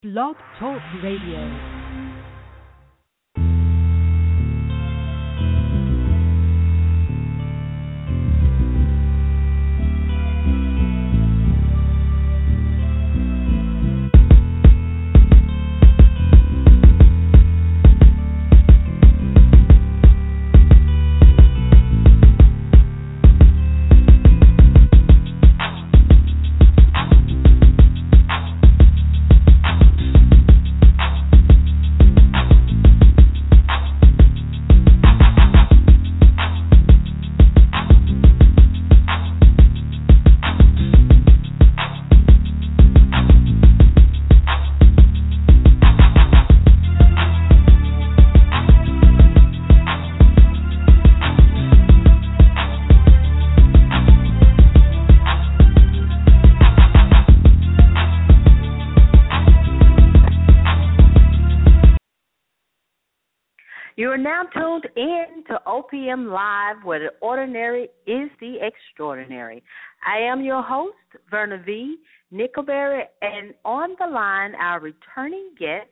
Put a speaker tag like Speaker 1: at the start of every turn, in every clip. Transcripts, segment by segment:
Speaker 1: Blog Talk Radio.
Speaker 2: You are now tuned in to OPM Live, where the ordinary is the extraordinary. I am your host, Verna V. Nickelberry, and on the line, our returning guest,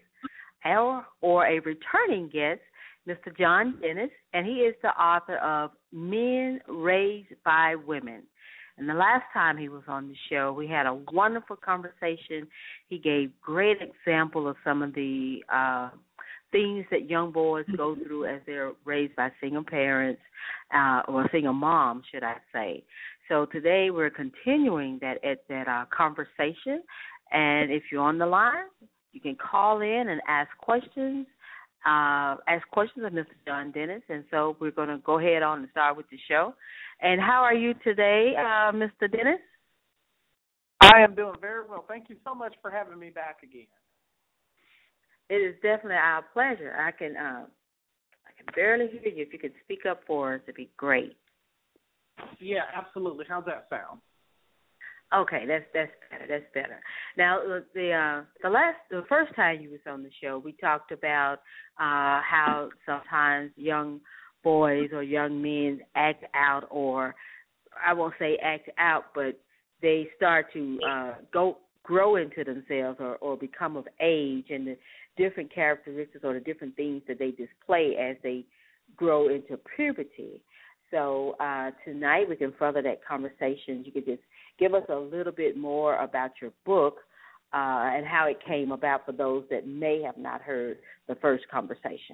Speaker 2: or a returning guest, Mr. John Dennis, and he is the author of Men Raised by Women. And the last time he was on the show, we had a wonderful conversation. He gave great example of some of the things that young boys go through as they're raised by single parents, or single moms, should I say. So today we're continuing that conversation. And if you're on the line, you can call in and ask questions of Mr. John Dennis. And so we're going to go ahead on and start with the show. And how are you today, Mr. Dennis?
Speaker 3: I am doing very well. Thank you so much for having me back again.
Speaker 2: It is definitely our pleasure. I can barely hear you. If you could speak up for us, it'd be great.
Speaker 3: Yeah, absolutely. How's that sound?
Speaker 2: Okay, that's better. That's better. Now, the first time you was on the show, we talked about how sometimes young boys or young men act out, or I won't say act out, but they start to grow into themselves or become of age, and the different characteristics or the different things that they display as they grow into puberty. So tonight we can further that conversation. You could just give us a little bit more about your book and how it came about for those that may have not heard the first conversation.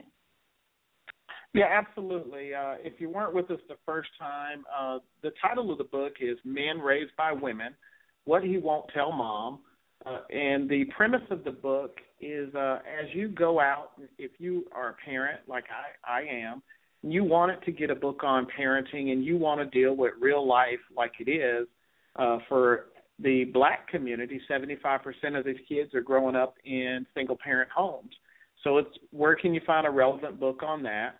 Speaker 3: Yeah, absolutely. If you weren't with us the first time, the title of the book is Men Raised by Women, What He Won't Tell Mom. And the premise of the book is as you go out, if you are a parent like I am, and you wanted to get a book on parenting and you want to deal with real life like it is, for the black community, 75% of these kids are growing up in single-parent homes. So it's where can you find a relevant book on that?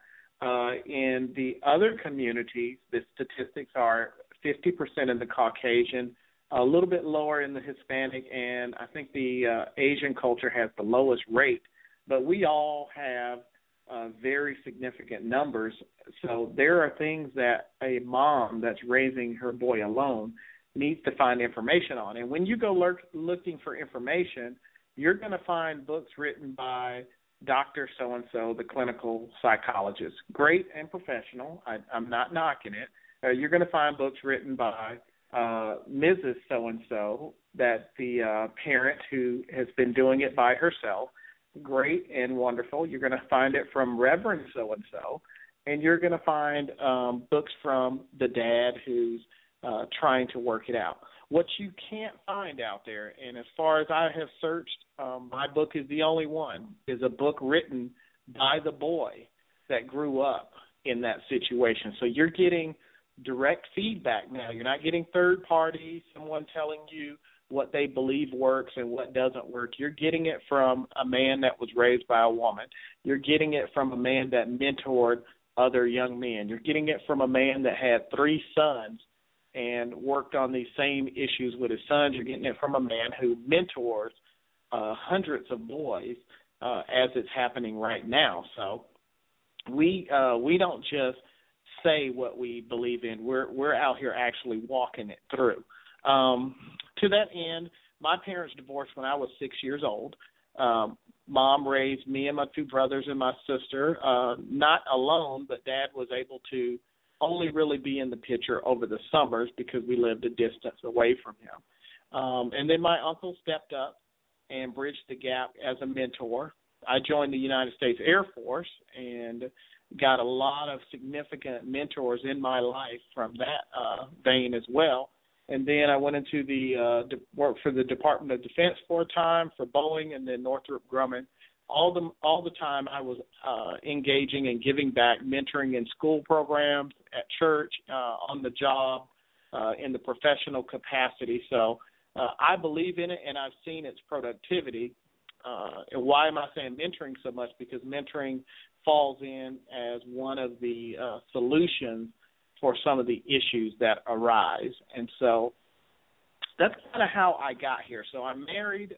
Speaker 3: In the other communities, the statistics are 50% in the Caucasian, a little bit lower in the Hispanic, and I think the Asian culture has the lowest rate. But we all have very significant numbers. So there are things that a mom that's raising her boy alone needs to find information on. And when you go looking for information, you're going to find books written by Dr. So-and-so, the clinical psychologist. Great and professional. I'm not knocking it. You're going to find books written by Mrs. So-and-so, that the parent who has been doing it by herself. Great and wonderful. You're going to find it from Reverend So-and-so, and you're going to find books from the dad who's trying to work it out. What you can't find out there, and as far as I have searched, my book is the only one, is a book written by the boy that grew up in that situation. So you're getting direct feedback now. You're not getting third party, someone telling you what they believe works and what doesn't work. You're getting it from a man that was raised by a woman. You're getting it from a man that mentored other young men. You're getting it from a man that had 3 sons and worked on these same issues with his sons. You're getting it from a man who mentors hundreds of boys as it's happening right now. So we don't just say what we believe in. We're out here actually walking it through. To that end, my parents divorced when I was 6 years old. Mom raised me and my two brothers and my sister, not alone, but Dad was able to only really be in the picture over the summers because we lived a distance away from him. And then my uncle stepped up and bridged the gap as a mentor. I joined the United States Air Force and got a lot of significant mentors in my life from that vein as well. And then I went into the work for the Department of Defense for a time, for Boeing, and then Northrop Grumman. All the time I was engaging and giving back, mentoring in school programs, at church, on the job, in the professional capacity. So I believe in it, and I've seen its productivity. And why am I saying mentoring so much? Because mentoring falls in as one of the solutions for some of the issues that arise. And so that's kind of how I got here. So I'm married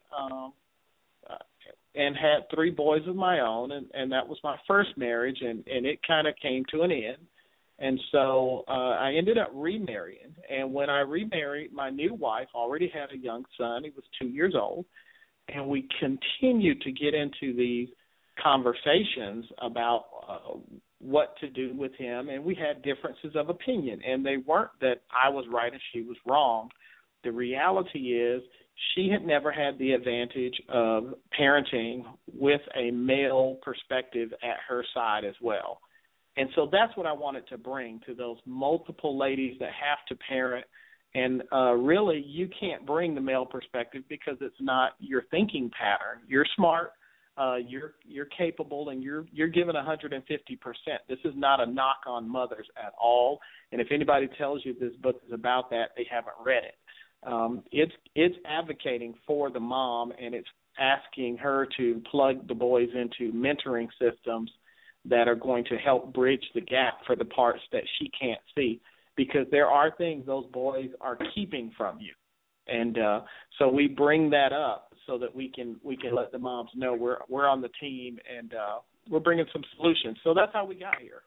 Speaker 3: and had 3 boys of my own, and that was my first marriage, and it kind of came to an end. And so I ended up remarrying. And when I remarried, my new wife already had a young son. He was 2 years old. And we continued to get into these conversations about what to do with him. And we had differences of opinion. And they weren't that I was right and she was wrong. The reality is she had never had the advantage of parenting with a male perspective at her side as well. And so that's what I wanted to bring to those multiple ladies that have to parent. And really, you can't bring the male perspective because it's not your thinking pattern. You're smart, you're capable, and you're given 150%. This is not a knock on mothers at all. And if anybody tells you this book is about that, they haven't read it. It's advocating for the mom, and it's asking her to plug the boys into mentoring systems that are going to help bridge the gap for the parts that she can't see, because there are things those boys are keeping from you. And so we bring that up so that we can let the moms know we're on the team, and we're bringing some solutions. So that's how we got here.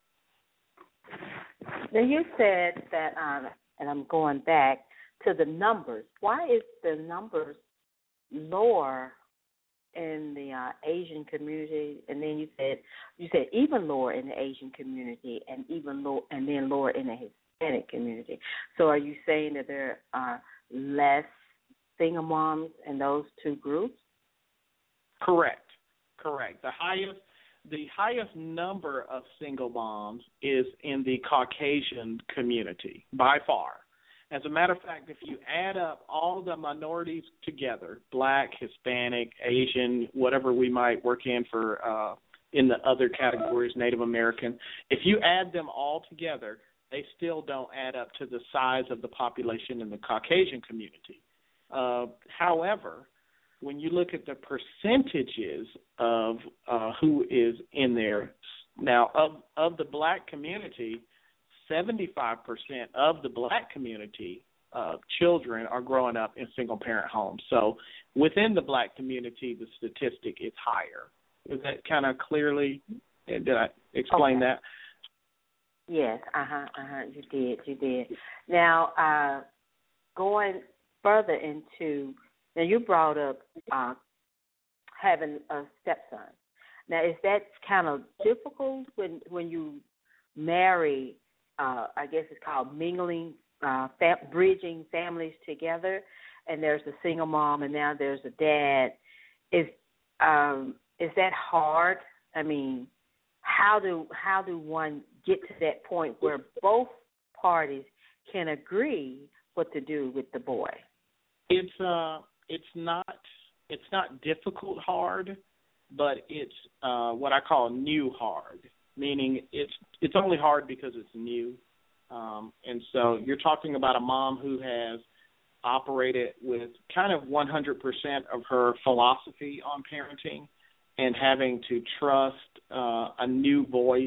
Speaker 2: Now you said that, and I'm going back to the numbers. Why is the numbers lower in the Asian community, and then you said even lower in the Asian community, and then lower in the Hispanic community? So are you saying that there are less single moms in those two groups?
Speaker 3: Correct. The highest number of single moms is in the Caucasian community by far. As a matter of fact, if you add up all the minorities together, Black, Hispanic, Asian, whatever we might work in for in the other categories, Native American, if you add them all together, they still don't add up to the size of the population in the Caucasian community. However, when you look at the percentages of who is in there, now of the Black community, 75% of the Black community children are growing up in single-parent homes. So within the Black community, the statistic is higher. Is that kind of clearly, did I explain that?
Speaker 2: Yes, you did. Now, going further into, now you brought up having a stepson. Now, is that kind of difficult when you marry? I guess it's called mingling, bridging families together, and there's a single mom, and now there's a dad. Is that hard? I mean, how do one get to that point where both parties can agree what to do with the boy?
Speaker 3: It's not difficult hard, but it's what I call new hard. Meaning it's only hard because it's new. And so you're talking about a mom who has operated with kind of 100% of her philosophy on parenting and having to trust a new voice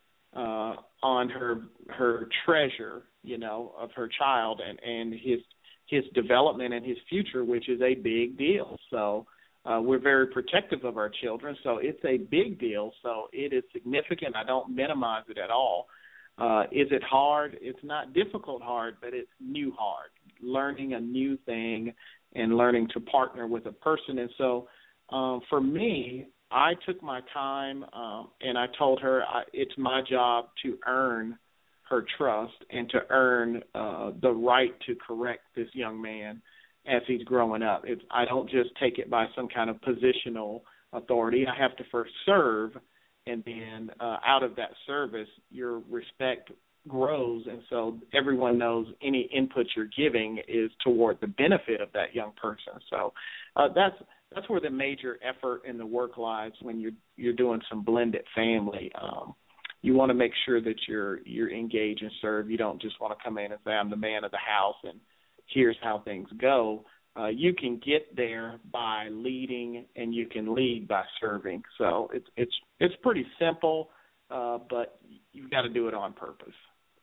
Speaker 3: on her treasure, of her child and his development and his future, which is a big deal. So we're very protective of our children, so it's a big deal. So it is significant. I don't minimize it at all. Is it hard? It's not difficult hard, but it's new hard, learning a new thing and learning to partner with a person. And so For me, I took my time and I told her it's my job to earn her trust and to earn the right to correct this young man as he's growing up. I don't just take it by some kind of positional authority. I have to first serve, and then out of that service, your respect grows, and so everyone knows any input you're giving is toward the benefit of that young person. So that's where the major effort in the work lies when you're doing some blended family. You want to make sure that you're engaged and serve. You don't just want to come in and say, I'm the man of the house and here's how things go. You can get there by leading, and you can lead by serving. So it's pretty simple, but you've got to do it on purpose.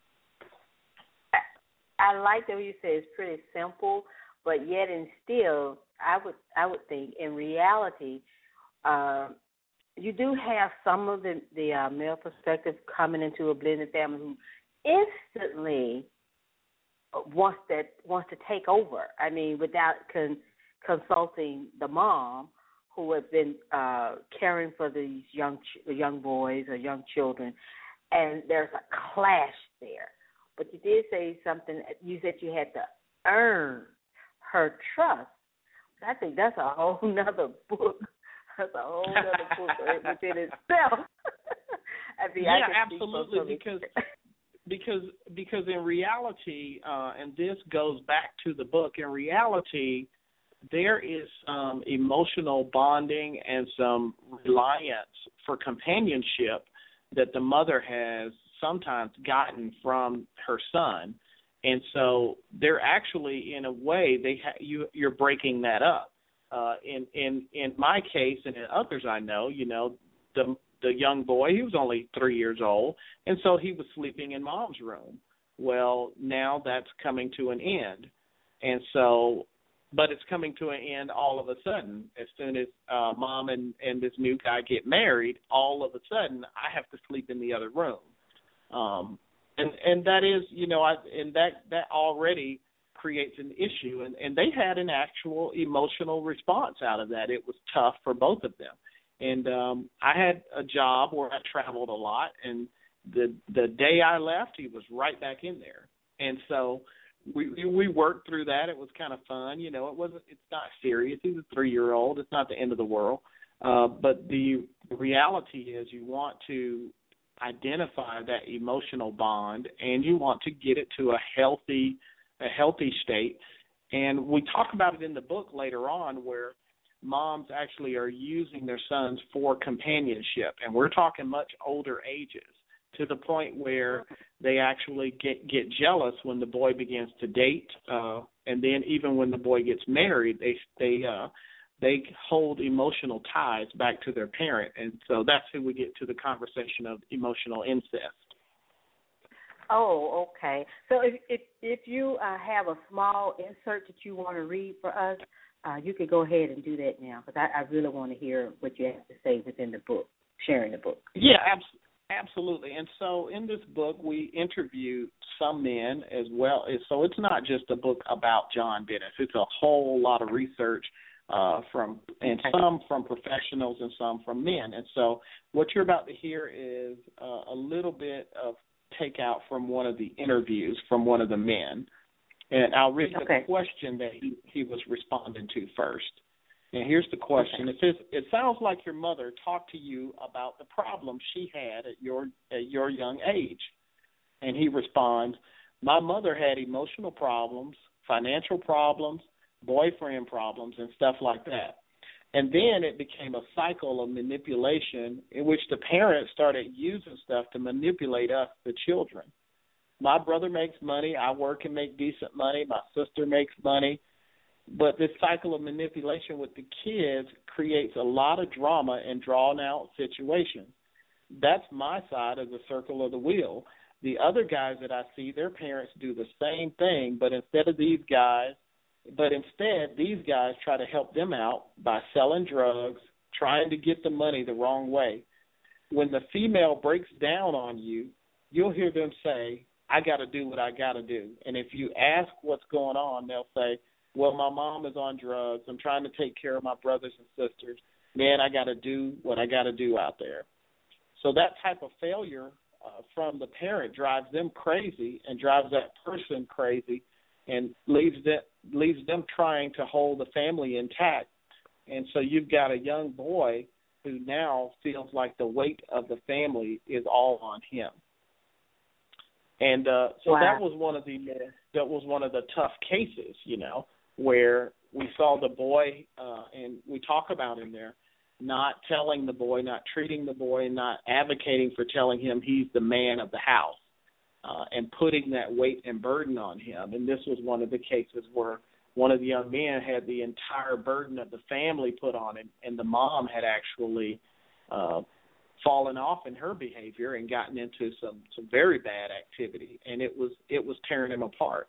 Speaker 2: I like that you say it's pretty simple, but yet and still, I would think in reality, you do have some of the male perspective coming into a blended family who instantly wants to take over. I mean, without consulting the mom who has been caring for these young boys or young children, and there's a clash there. But you did say something. You said you had to earn her trust. I think that's a whole nother book. That's a whole nother book within itself.
Speaker 3: Absolutely. Because in reality, and this goes back to the book, in reality, there is some emotional bonding and some reliance for companionship that the mother has sometimes gotten from her son. And so they're actually, in a way, you're breaking that up. In my case and in others I know, the young boy, he was only 3 years old, and so he was sleeping in mom's room. Well, now that's coming to an end. And so, but it's coming to an end all of a sudden. As soon as mom and this new guy get married, all of a sudden I have to sleep in the other room. And that is, that already creates an issue. And they had an actual emotional response out of that. It was tough for both of them. And I had a job where I traveled a lot, and the day I left, he was right back in there. And so we worked through that. It was kind of fun. It's not serious. He's a 3-year-old. It's not the end of the world. But the reality is you want to identify that emotional bond, and you want to get it to a healthy state. And we talk about it in the book later on, where moms actually are using their sons for companionship, and we're talking much older ages, to the point where they actually get jealous when the boy begins to date, and then even when the boy gets married, they hold emotional ties back to their parent. And so that's who we get to the conversation of emotional incest.
Speaker 2: Oh, okay. So if you have a small insert that you want to read for us, you could go ahead and do that now, because I really want to hear what you have to say within the book, sharing the book.
Speaker 3: Yeah, absolutely. And so in this book, we interview some men as well. So it's not just a book about John Dennis. It's a whole lot of research some from professionals and some from men. And so what you're about to hear is a little bit of takeout from one of the interviews from one of the men. And I'll read the question that he was responding to first. And here's the question. It says, it sounds like your mother talked to you about the problems she had at your young age. And he responds, my mother had emotional problems, financial problems, boyfriend problems, and stuff like that. And then it became a cycle of manipulation in which the parents started using stuff to manipulate us, the children. My brother makes money. I work and make decent money. My sister makes money. But this cycle of manipulation with the kids creates a lot of drama and drawn-out situations. That's my side of the circle of the wheel. The other guys that I see, their parents do the same thing, but instead these guys try to help them out by selling drugs, trying to get the money the wrong way. When the female breaks down on you, you'll hear them say, I got to do what I got to do. And if you ask what's going on, they'll say, well, my mom is on drugs. I'm trying to take care of my brothers and sisters. man, I got to do what I got to do out there. So that type of failure from the parent drives them crazy and drives that person crazy and leaves them trying to hold the family intact. And so you've got a young boy who now feels like the weight of the family is all on him. And so
Speaker 2: wow.
Speaker 3: that was one of the tough cases, where we saw the boy, and we talk about in there, not telling the boy, not treating the boy, not advocating for telling him he's the man of the house, and putting that weight and burden on him. And this was one of the cases where one of the young men had the entire burden of the family put on him, and the mom had actually fallen off in her behavior and gotten into some very bad activity, and it was tearing him apart.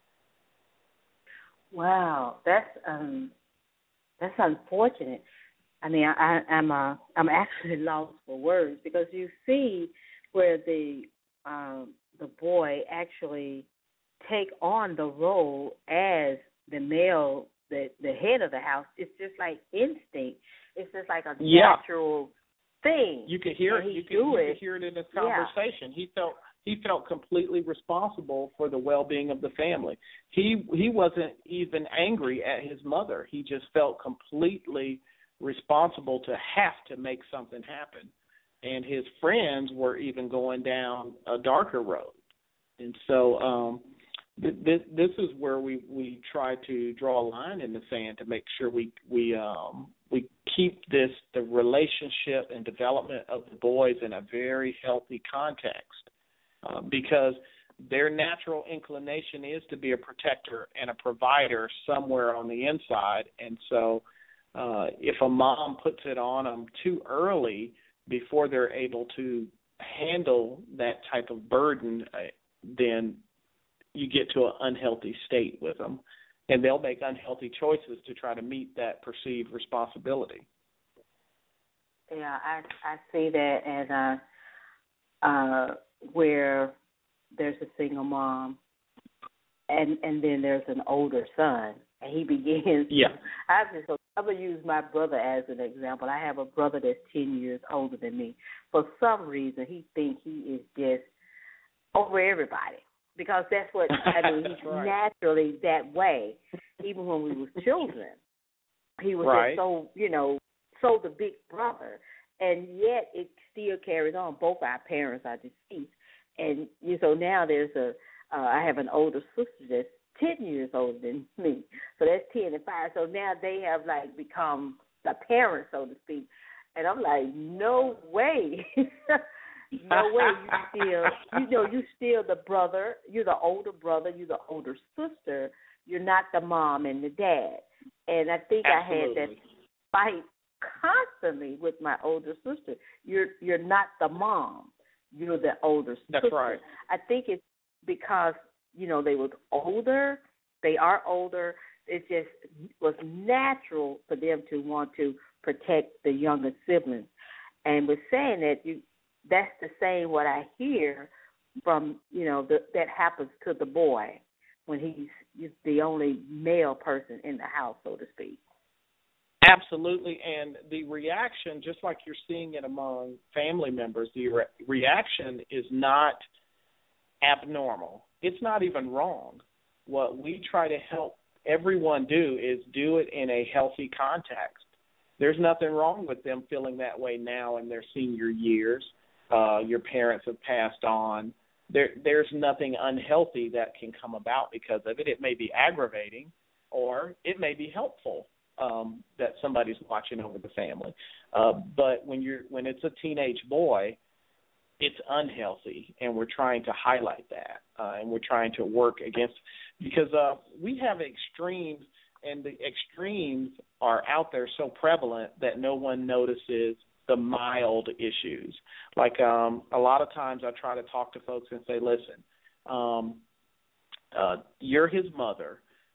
Speaker 2: Wow, that's unfortunate. I mean, I'm actually lost for words, because you see where the boy actually take on the role as the male, the head of the house. It's just like instinct. It's just like a natural thing.
Speaker 3: You could hear it. You could hear it in his conversation. Yeah. He felt completely responsible for the well-being of the family. He wasn't even angry at his mother. He just felt completely responsible to have to make something happen. And his friends were even going down a darker road. And so this is where we try to draw a line in the sand to make sure we keep the relationship and development of the boys in a very healthy context, because their natural inclination is to be a protector and a provider somewhere on the inside. And so if a mom puts it on them too early before they're able to handle that type of burden, then you get to an unhealthy state with them, and they'll make unhealthy choices to try to meet that perceived responsibility.
Speaker 2: Yeah, I see that as where there's a single mom, and then there's an older son, and he begins.
Speaker 3: Yeah.
Speaker 2: I'm going to use my brother as an example. I have a brother that's 10 years older than me. For some reason, he thinks he is just over everybody, because that's what, he's
Speaker 3: right.
Speaker 2: naturally that way. Even when we were children, he was
Speaker 3: right.
Speaker 2: just so the big brother, and yet it still carries on. Both our parents are deceased, and so now there's I have an older sister that's 10 years older than me, so that's 10 and 5. So now they have become the parents, so to speak, and I'm like, no way. No way, you're still the brother, you're the older brother, you're the older sister, you're not the mom and the dad. And I think
Speaker 3: Absolutely.
Speaker 2: I had that fight constantly with my older sister. You're not the mom, you're the older sister.
Speaker 3: That's right.
Speaker 2: I think it's because, they were older, they are older, it just was natural for them to want to protect the younger siblings. And with saying that, that's the same what I hear from, that happens to the boy when he's the only male person in the house, so to speak.
Speaker 3: Absolutely, and the reaction, just like you're seeing it among family members, the reaction is not abnormal. It's not even wrong. What we try to help everyone do is do it in a healthy context. There's nothing wrong with them feeling that way now in their senior years. Your parents have passed on. There's nothing unhealthy that can come about because of it. It may be aggravating, or it may be helpful that somebody's watching over the family. But when it's a teenage boy, it's unhealthy, and we're trying to highlight that, and we're trying to work against, because we have extremes, and the extremes are out there so prevalent that no one notices the mild issues. Like a lot of times I try to talk to folks and say, listen, you're his mother.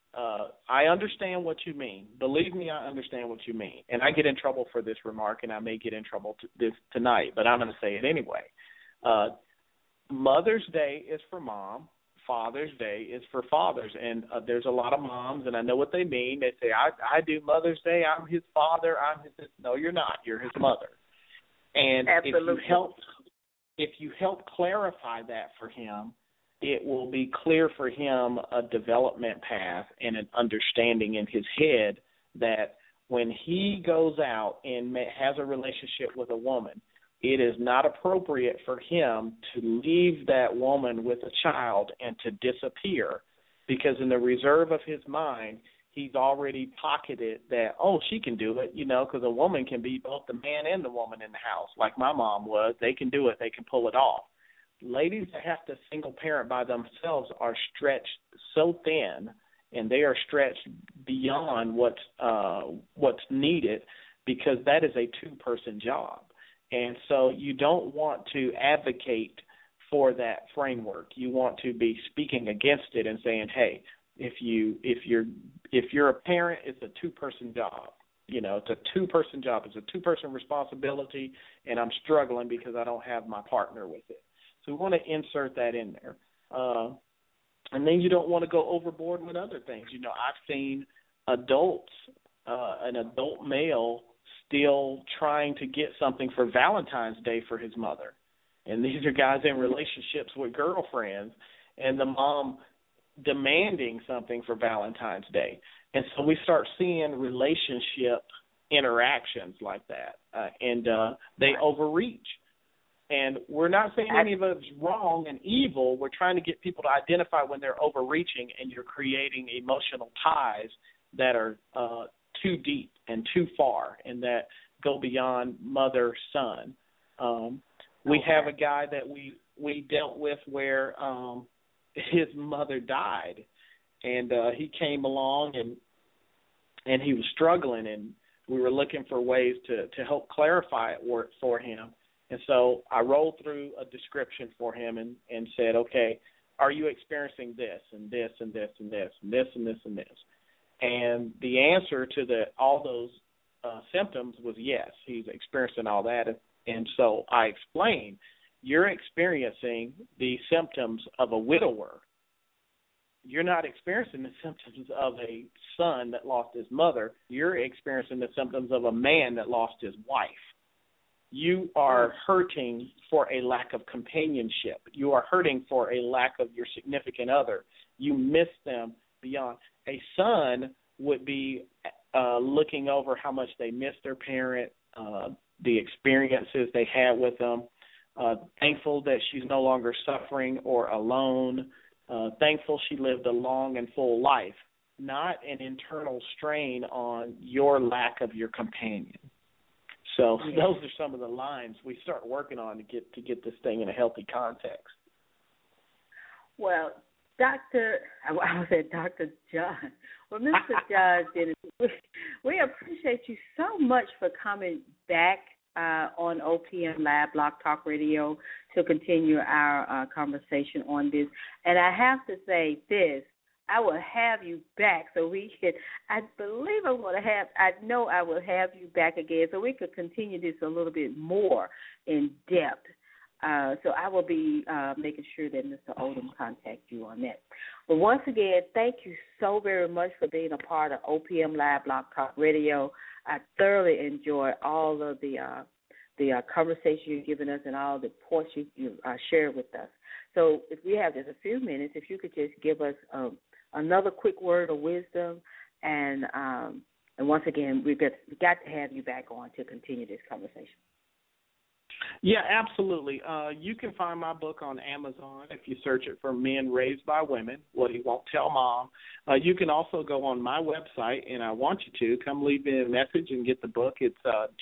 Speaker 3: I understand what you mean. Believe me, I understand what you mean. And I get in trouble for this remark, and I may get in trouble tonight, but I'm going to say it anyway. Mother's Day is for Mom. Father's Day is for fathers, and there's a lot of moms, and I know what they mean. They say, I do Mother's Day, I'm his father, I'm his. No, you're not. You're his mother. And
Speaker 2: Absolutely.
Speaker 3: if you help clarify that for him, it will be clear for him a development path and an understanding in his head that when he goes out and has a relationship with a woman, it is not appropriate for him to leave that woman with a child and to disappear, because in the reserve of his mind, he's already pocketed that, oh, she can do it, because a woman can be both the man and the woman in the house, like my mom was. They can do it. They can pull it off. Ladies that have to single parent by themselves are stretched so thin, and they are stretched beyond what's needed, because that is a two-person job. And so you don't want to advocate for that framework. You want to be speaking against it and saying, hey, if you're a parent, it's a two-person job. It's a two-person job. It's a two-person responsibility, and I'm struggling because I don't have my partner with it. So we want to insert that in there. And then you don't want to go overboard with other things. I've seen adults, an adult male, still trying to get something for Valentine's Day for his mother. And these are guys in relationships with girlfriends, and the mom demanding something for Valentine's Day. And so we start seeing relationship interactions like that, and they overreach. And we're not saying any of it's wrong and evil. We're trying to get people to identify when they're overreaching and you're creating emotional ties that are too deep and too far and that go beyond mother-son. We have a guy that we dealt with where his mother died, and he came along and he was struggling, and we were looking for ways to help clarify it for him. And so I rolled through a description for him and said, okay, are you experiencing this and this and this and this and this and this and this? And the answer to all those symptoms was yes, he's experiencing all that. And so I explained, you're experiencing the symptoms of a widower. You're not experiencing the symptoms of a son that lost his mother. You're experiencing the symptoms of a man that lost his wife. You are hurting for a lack of companionship. You are hurting for a lack of your significant other. You miss them beyond. A son would be looking over how much they miss their parent, the experiences they had with them, thankful that she's no longer suffering or alone, thankful she lived a long and full life, not an internal strain on your lack of your companion. So those are some of the lines we start working on to get this thing in a healthy context.
Speaker 2: Well, Dr. John. Well, Mr. John Dennis, we appreciate you so much for coming back on OPM Live Blog Talk Radio to continue our conversation on this. And I have to say this, I will have you back so we can, I know I will have you back again so we could continue this a little bit more in depth. So I will be making sure that Mr. Odom contacts you on that. But once again, thank you so very much for being a part of OPM Live Blog Talk Radio. I thoroughly enjoyed all of the conversation you've given us and all the points you shared with us. So if we have just a few minutes, if you could just give us another quick word of wisdom, and once again, we've got to have you back on to continue this conversation.
Speaker 3: Yeah, absolutely. You can find my book on Amazon if you search it for Men Raised by Women, What He Won't Tell Mom. You can also go on my website, and I want you to come leave me a message and get the book. It's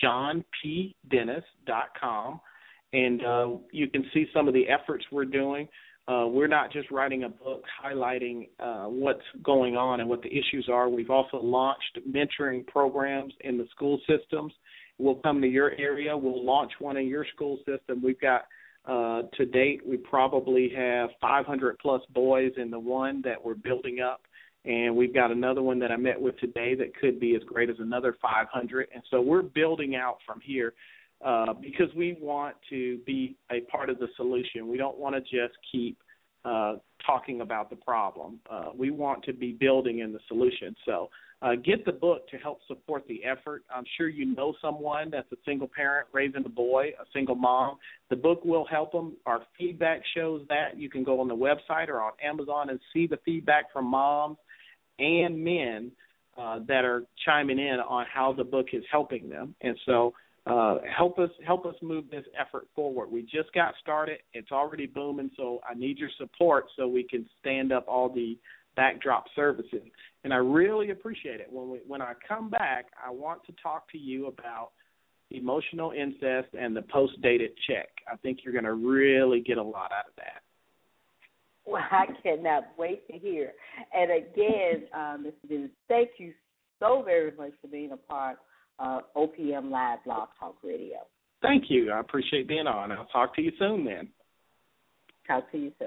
Speaker 3: johnpdennis.com, and you can see some of the efforts we're doing. We're not just writing a book highlighting what's going on and what the issues are. We've also launched mentoring programs in the school systems. We'll come to your area. We'll launch one in your school system. We've got, to date, we probably have 500-plus boys in the one that we're building up, and we've got another one that I met with today that could be as great as another 500. And so we're building out from here because we want to be a part of the solution. We don't want to just keep talking about the problem. We want to be building in the solution. So get the book to help support the effort. I'm sure you know someone that's a single parent raising a boy, a single mom. The book will help them. Our feedback shows that. You can go on the website or on Amazon and see the feedback from moms and men that are chiming in on how the book is helping them. And so help us move this effort forward. We just got started. It's already booming, so I need your support so we can stand up all the backdrop services. And I really appreciate it. When I come back, I want to talk to you about emotional incest and the post-dated check. I think you're going to really get a lot out of that.
Speaker 2: Well, I cannot wait to hear. And again, Mr. Dennis, thank you so very much for being a part of OPM Live Blog Talk Radio.
Speaker 3: Thank you. I appreciate being on. I'll talk to you soon then.
Speaker 2: Talk to you soon.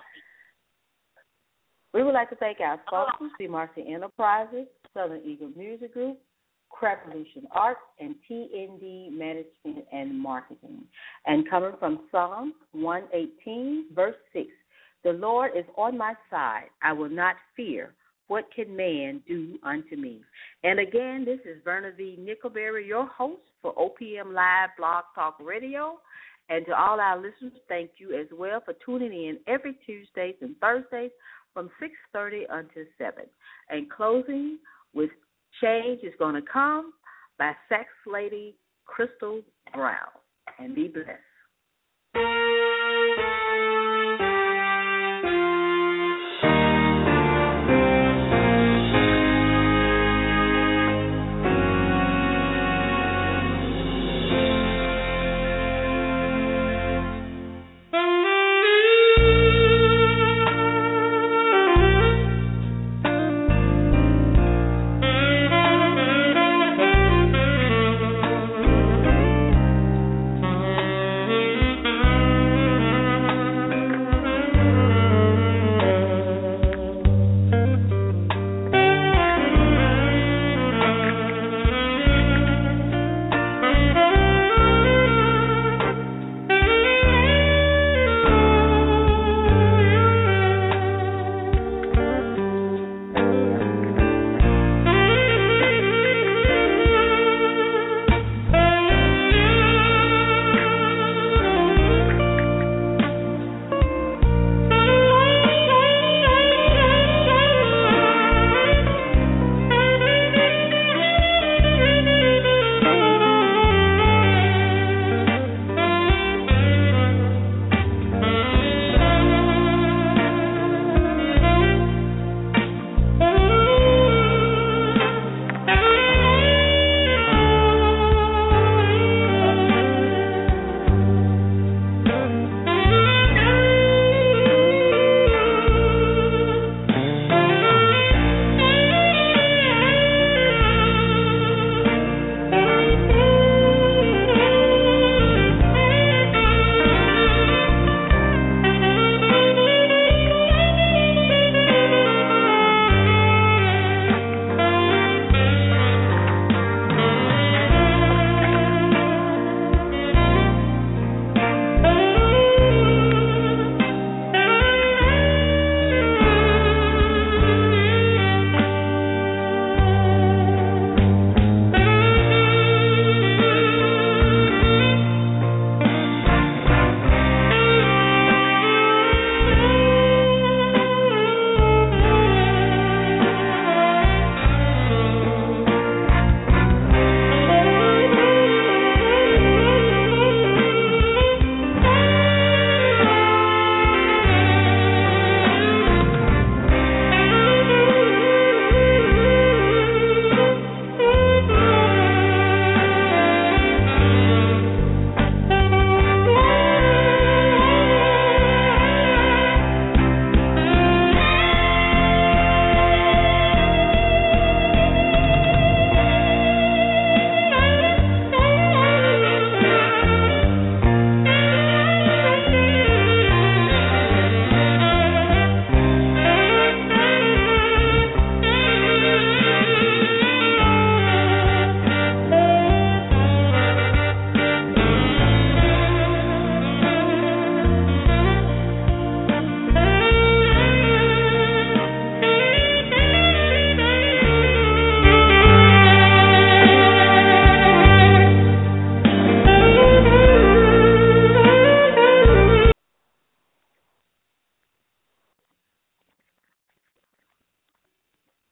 Speaker 2: We would like to thank our sponsors, C. Marcy Enterprises, Southern Eagle Music Group, Crevolution Arts, and TND Management and Marketing. And coming from Psalm 118, verse 6, the Lord is on my side. I will not fear. What can man do unto me? And again, this is Verna V. Nickelberry, your host for OPM Live Blog Talk Radio. And to all our listeners, thank you as well for tuning in every Tuesdays and Thursdays from 6:30 until 7. And closing with Change is Going to Come by Sax Lady Crystal Brown. And be blessed.